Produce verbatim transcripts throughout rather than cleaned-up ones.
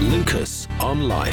Lucas on Life.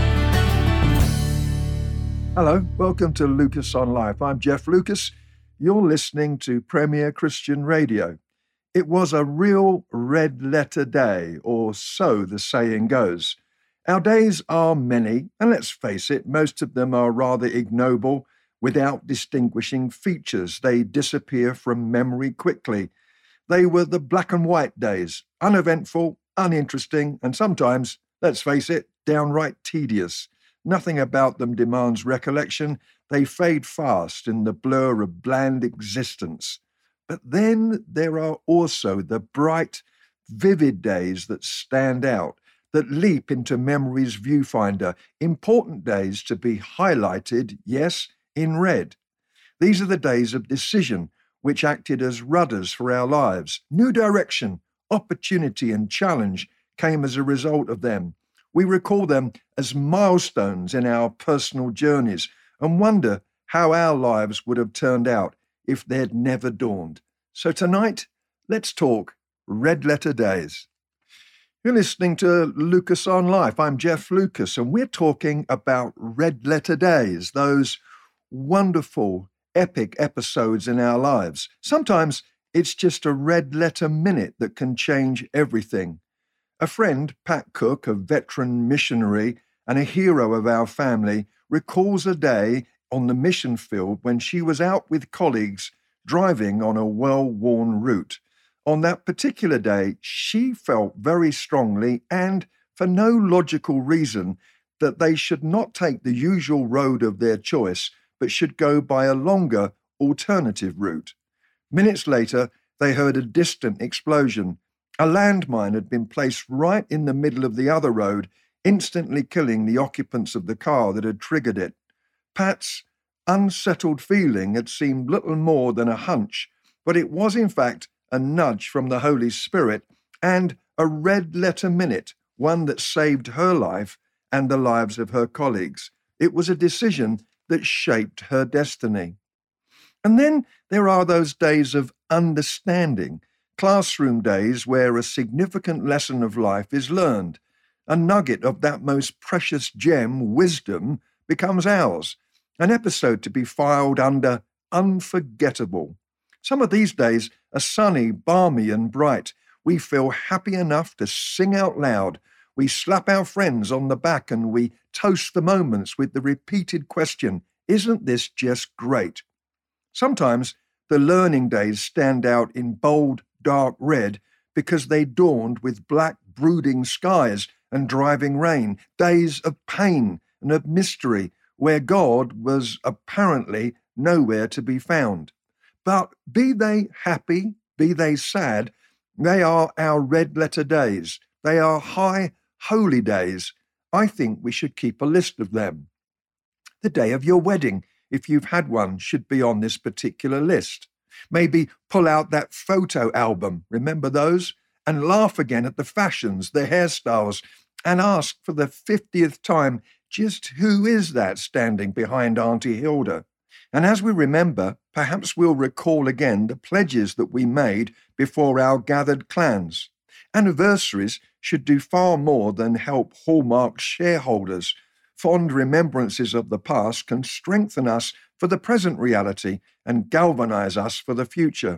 Hello, welcome to Lucas on Life. I'm Jeff Lucas. You're listening to Premier Christian Radio. It was a real red letter day, or so the saying goes. Our days are many, and let's face it, most of them are rather ignoble, without distinguishing features. They disappear from memory quickly. They were the black and white days, uneventful, uninteresting, and sometimes, let's face it, downright tedious. Nothing about them demands recollection. They fade fast in the blur of bland existence. But then there are also the bright, vivid days that stand out, that leap into memory's viewfinder, important days to be highlighted, yes, in red. These are the days of decision, which acted as rudders for our lives. New direction, opportunity, and challenge came as a result of them. We recall them as milestones in our personal journeys and wonder how our lives would have turned out if they'd never dawned. So tonight, let's talk red letter days. You're listening to Lucas on Life. I'm Jeff Lucas, and we're talking about red letter days, those wonderful, epic episodes in our lives. Sometimes it's just a red letter minute that can change everything. A friend, Pat Cook, a veteran missionary and a hero of our family, recalls a day on the mission field when she was out with colleagues driving on a well-worn route. On that particular day, she felt very strongly and for no logical reason that they should not take the usual road of their choice, but should go by a longer alternative route. Minutes later, they heard a distant explosion. A landmine had been placed right in the middle of the other road, instantly killing the occupants of the car that had triggered it. Pat's unsettled feeling had seemed little more than a hunch, but it was in fact a nudge from the Holy Spirit and a red letter minute, one that saved her life and the lives of her colleagues. It was a decision that shaped her destiny. And then there are those days of understanding, classroom days where a significant lesson of life is learned. A nugget of that most precious gem, wisdom, becomes ours, an episode to be filed under unforgettable. Some of these days are sunny, balmy, and bright. We feel happy enough to sing out loud. We slap our friends on the back and we toast the moments with the repeated question, "Isn't this just great?" Sometimes the learning days stand out in bold, dark red because they dawned with black, brooding skies and driving rain, days of pain and of mystery where God was apparently nowhere to be found. But be they happy, be they sad, they are our red letter days. They are high, holy days. I think we should keep a list of them. The day of your wedding, if you've had one, should be on this particular list. Maybe pull out that photo album, remember those? And laugh again at the fashions, the hairstyles, and ask for the fiftieth time, just who is that standing behind Auntie Hilda? And as we remember, perhaps we'll recall again the pledges that we made before our gathered clans. Anniversaries should do far more than help hallmark shareholders. Fond remembrances of the past can strengthen us for the present reality and galvanize us for the future.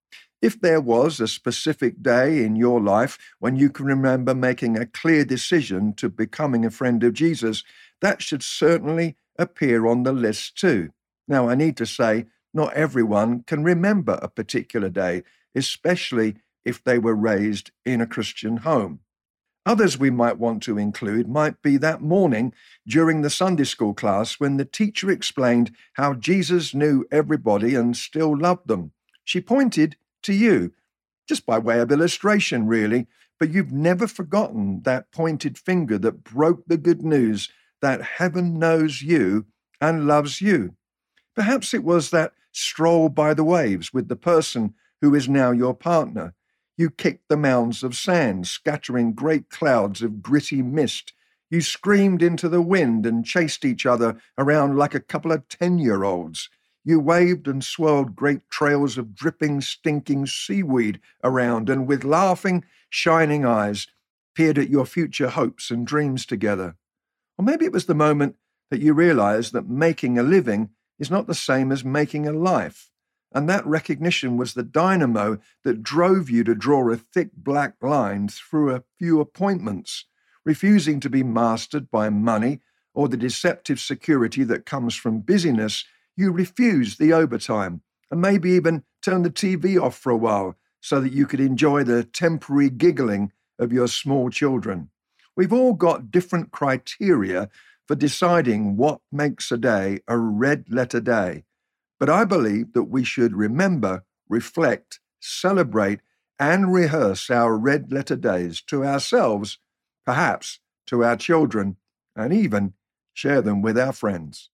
If there was a specific day in your life when you can remember making a clear decision to becoming a friend of Jesus, that should certainly appear on the list too. Now, I need to say, not everyone can remember a particular day, especially if they were raised in a Christian home. Others we might want to include might be that morning during the Sunday school class when the teacher explained how Jesus knew everybody and still loved them. She pointed to you, just by way of illustration, really, but you've never forgotten that pointed finger that broke the good news that heaven knows you and loves you. Perhaps it was that stroll by the waves with the person who is now your partner. You kicked the mounds of sand, scattering great clouds of gritty mist. You screamed into the wind and chased each other around like a couple of ten-year-olds. You waved and swirled great trails of dripping, stinking seaweed around, and with laughing, shining eyes, peered at your future hopes and dreams together. Or maybe it was the moment that you realized that making a living is not the same as making a life. And that recognition was the dynamo that drove you to draw a thick black line through a few appointments, refusing to be mastered by money or the deceptive security that comes from busyness. You refused the overtime and maybe even turned the T V off for a while so that you could enjoy the temporary giggling of your small children. We've all got different criteria for deciding what makes a day a red letter day. But I believe that we should remember, reflect, celebrate, and rehearse our red letter days to ourselves, perhaps to our children, and even share them with our friends.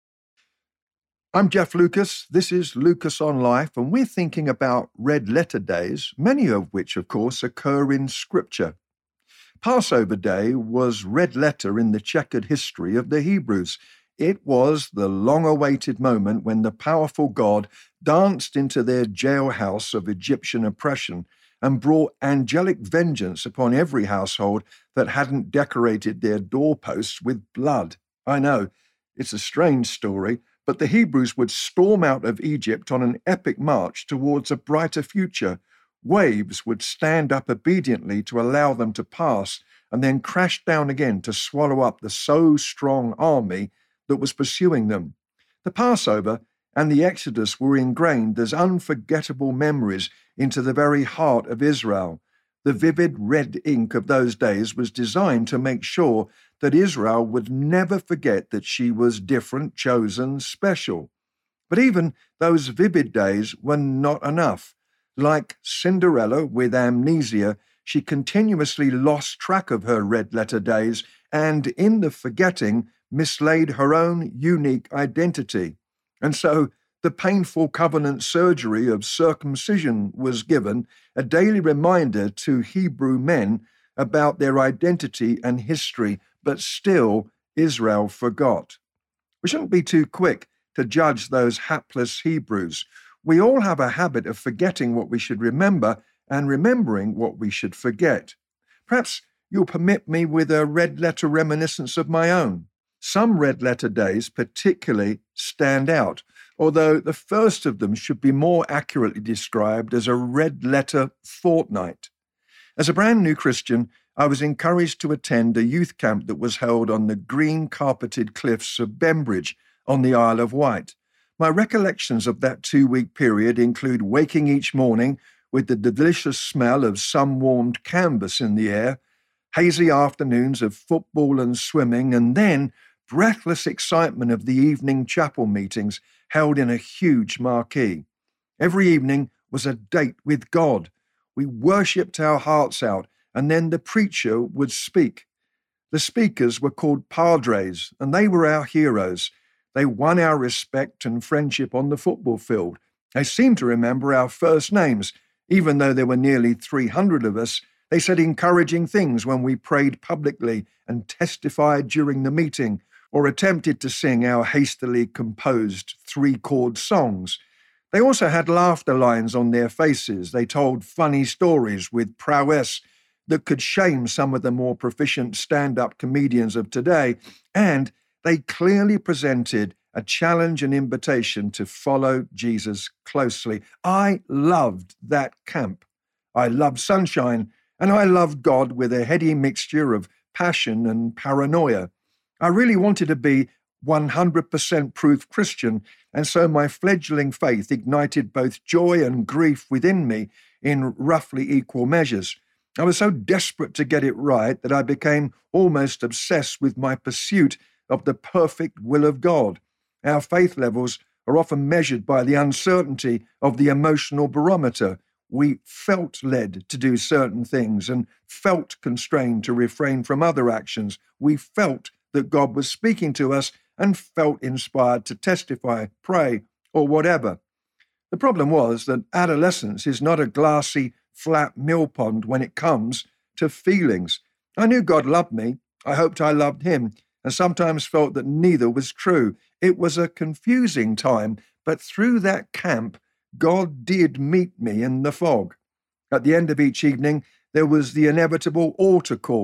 I'm Jeff Lucas. This is Lucas on Life, and we're thinking about red letter days, many of which, of course, occur in Scripture. Passover Day was red letter in the checkered history of the Hebrews. It was the long-awaited moment when the powerful God danced into their jailhouse of Egyptian oppression and brought angelic vengeance upon every household that hadn't decorated their doorposts with blood. I know, it's a strange story, but the Hebrews would storm out of Egypt on an epic march towards a brighter future. Waves would stand up obediently to allow them to pass and then crash down again to swallow up the so strong army that was pursuing them. The Passover and the Exodus were ingrained as unforgettable memories into the very heart of Israel. The vivid red ink of those days was designed to make sure that Israel would never forget that she was different, chosen, special. But even those vivid days were not enough. Like Cinderella with amnesia, she continuously lost track of her red letter days and, in the forgetting, mislaid her own unique identity. And so the painful covenant surgery of circumcision was given, a daily reminder to Hebrew men about their identity and history, but still Israel forgot. We shouldn't be too quick to judge those hapless Hebrews. We all have a habit of forgetting what we should remember and remembering what we should forget. Perhaps you'll permit me with a red letter reminiscence of my own. Some red letter days particularly stand out, although the first of them should be more accurately described as a red letter fortnight. As a brand new Christian, I was encouraged to attend a youth camp that was held on the green carpeted cliffs of Bembridge on the Isle of Wight. My recollections of that two-week period include waking each morning with the delicious smell of sun-warmed canvas in the air, hazy afternoons of football and swimming, and then breathless excitement of the evening chapel meetings held in a huge marquee. Every evening was a date with God. We worshipped our hearts out, and then the preacher would speak. The speakers were called padres, and they were our heroes. They won our respect and friendship on the football field. They seemed to remember our first names. Even though there were nearly three hundred of us, they said encouraging things when we prayed publicly and testified during the meeting, or attempted to sing our hastily composed three-chord songs. They also had laughter lines on their faces. They told funny stories with prowess that could shame some of the more proficient stand-up comedians of today, and they clearly presented a challenge and invitation to follow Jesus closely. I loved that camp. I loved sunshine, and I loved God with a heady mixture of passion and paranoia. I really wanted to be one hundred percent proof Christian, and so my fledgling faith ignited both joy and grief within me in roughly equal measures. I was so desperate to get it right that I became almost obsessed with my pursuit of the perfect will of God. Our faith levels are often measured by the uncertainty of the emotional barometer. We felt led to do certain things and felt constrained to refrain from other actions. We felt that God was speaking to us and felt inspired to testify, pray, or whatever. The problem was that adolescence is not a glassy, flat mill pond when it comes to feelings. I knew God loved me. I hoped I loved him, and sometimes felt that neither was true. It was a confusing time, but through that camp, God did meet me in the fog. At the end of each evening, there was the inevitable altar call,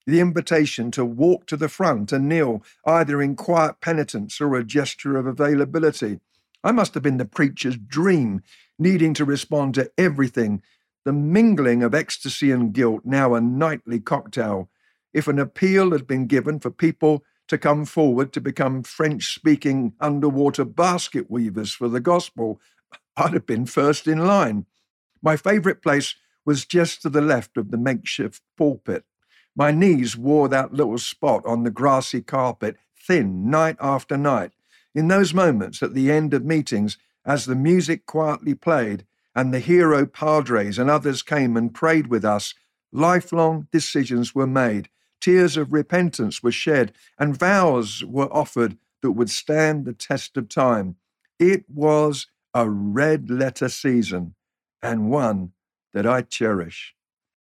the invitation to walk to the front and kneel, either in quiet penitence or a gesture of availability. I must have been the preacher's dream, needing to respond to everything, the mingling of ecstasy and guilt, now a nightly cocktail. If an appeal had been given for people to come forward to become French-speaking underwater basket weavers for the gospel, I'd have been first in line. My favourite place was just to the left of the makeshift pulpit. My knees wore that little spot on the grassy carpet, thin, night after night. In those moments at the end of meetings, as the music quietly played and the hero padres and others came and prayed with us, lifelong decisions were made, tears of repentance were shed, and vows were offered that would stand the test of time. It was a red-letter season, and one that I cherish.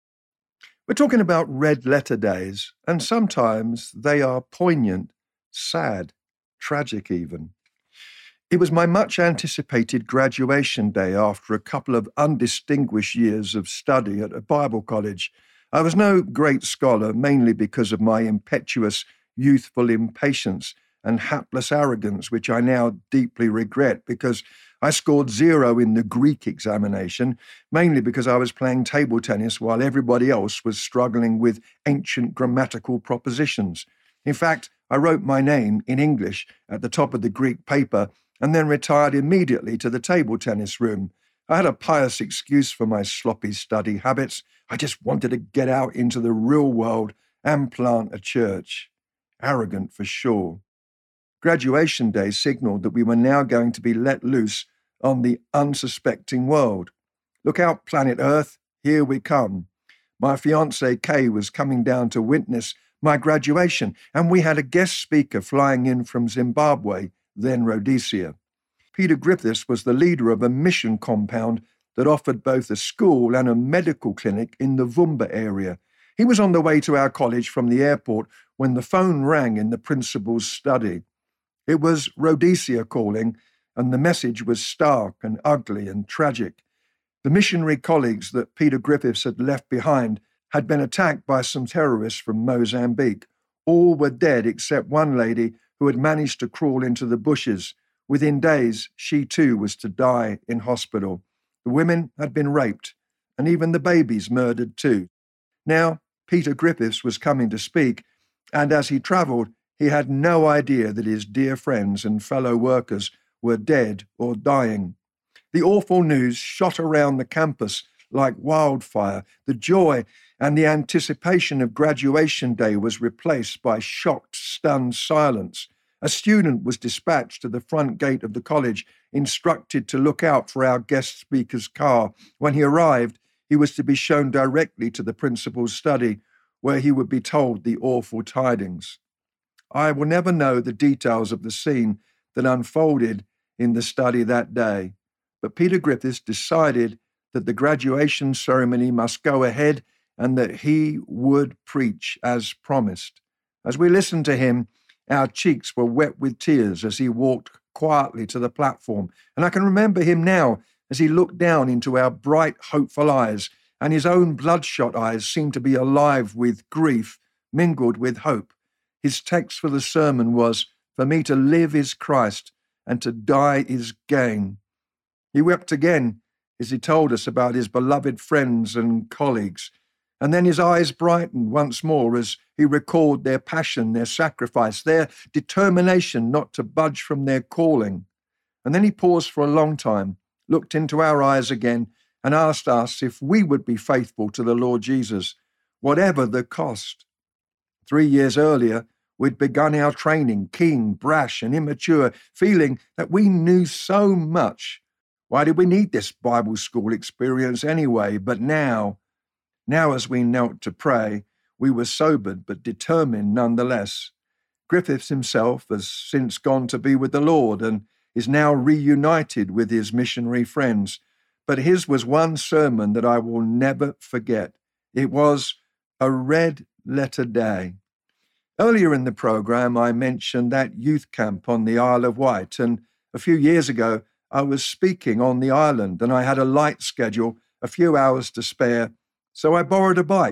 We're talking about red-letter days, and sometimes they are poignant, sad, tragic even. It was my much-anticipated graduation day after a couple of undistinguished years of study at a Bible college. I was no great scholar, mainly because of my impetuous, youthful impatience and hapless arrogance, which I now deeply regret because I scored zero in the Greek examination, mainly because I was playing table tennis while everybody else was struggling with ancient grammatical propositions. In fact, I wrote my name in English at the top of the Greek paper and then retired immediately to the table tennis room. I had a pious excuse for my sloppy study habits. I just wanted to get out into the real world and plant a church. Arrogant for sure. Graduation day signaled that we were now going to be let loose on the unsuspecting world. Look out, planet Earth, here we come. My fiancée Kay was coming down to witness my graduation, and we had a guest speaker flying in from Zimbabwe, then Rhodesia. Peter Griffiths was the leader of a mission compound that offered both a school and a medical clinic in the Vumba area. He was on the way to our college from the airport when the phone rang in the principal's study. It was Rhodesia calling, and the message was stark and ugly and tragic. The missionary colleagues that Peter Griffiths had left behind had been attacked by some terrorists from Mozambique. All were dead except one lady who had managed to crawl into the bushes. Within days, she too was to die in hospital. The women had been raped, and even the babies murdered too. Now, Peter Griffiths was coming to speak, and as he travelled, he had no idea that his dear friends and fellow workers were dead or dying. The awful news shot around the campus like wildfire. The joy and the anticipation of graduation day was replaced by shocked, stunned silence. A student was dispatched to the front gate of the college, instructed to look out for our guest speaker's car. When he arrived, he was to be shown directly to the principal's study, where he would be told the awful tidings. I will never know the details of the scene that unfolded in the study that day, but Peter Griffiths decided that the graduation ceremony must go ahead and that he would preach as promised. As we listened to him, our cheeks were wet with tears as he walked quietly to the platform, and I can remember him now as he looked down into our bright, hopeful eyes, and his own bloodshot eyes seemed to be alive with grief mingled with hope. His text for the sermon was, "For me to live is Christ, and to die is gain." He wept again as he told us about his beloved friends and colleagues, and then his eyes brightened once more as he recalled their passion, their sacrifice, their determination not to budge from their calling. And then he paused for a long time, looked into our eyes again, and asked us if we would be faithful to the Lord Jesus, whatever the cost. Three years earlier, we'd begun our training, keen, brash, and immature, feeling that we knew so much. Why did we need this Bible school experience anyway? But now, now as we knelt to pray, we were sobered but determined nonetheless. Griffiths himself has since gone to be with the Lord and is now reunited with his missionary friends. But his was one sermon that I will never forget. It was a red-letter day. Earlier in the program, I mentioned that youth camp on the Isle of Wight, and a few years ago, I was speaking on the island, and I had a light schedule, a few hours to spare, so I borrowed a bike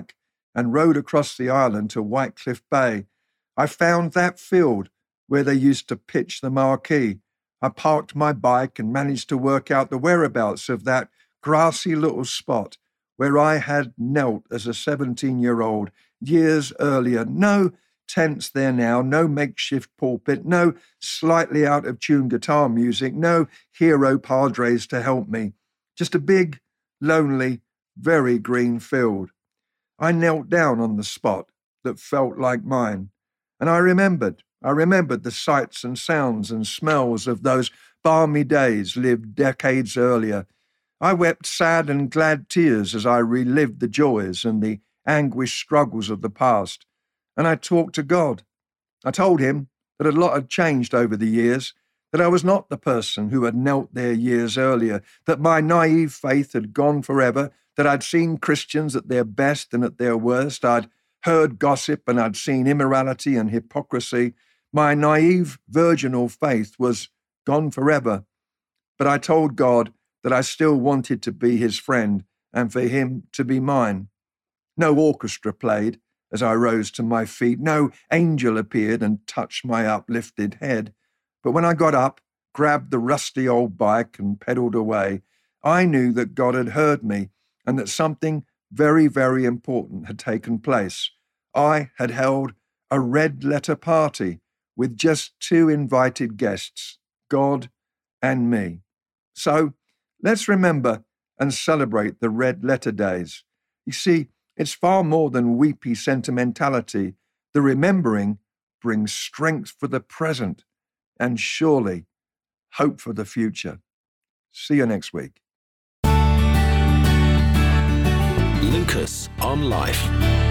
and rode across the island to Whitecliff Bay. I found that field where they used to pitch the marquee. I parked my bike and managed to work out the whereabouts of that grassy little spot where I had knelt as a seventeen-year-old years earlier. No tents there now, no makeshift pulpit, no slightly out-of-tune guitar music, no hero padres to help me. Just a big, lonely, very green field. I knelt down on the spot that felt like mine, and I remembered, I remembered the sights and sounds and smells of those balmy days lived decades earlier. I wept sad and glad tears as I relived the joys and the anguished struggles of the past, and I talked to God. I told him that a lot had changed over the years, that I was not the person who had knelt there years earlier, that my naive faith had gone forever, that I'd seen Christians at their best and at their worst. I'd heard gossip and I'd seen immorality and hypocrisy. My naive, virginal faith was gone forever. But I told God that I still wanted to be his friend and for him to be mine. No orchestra played as I rose to my feet. No angel appeared and touched my uplifted head. But when I got up, grabbed the rusty old bike and pedaled away, I knew that God had heard me and that something very, very important had taken place. I had held a red letter party with just two invited guests, God and me. So let's remember and celebrate the red letter days. You see, it's far more than weepy sentimentality. The remembering brings strength for the present and surely hope for the future. See you next week. Lucas on Life.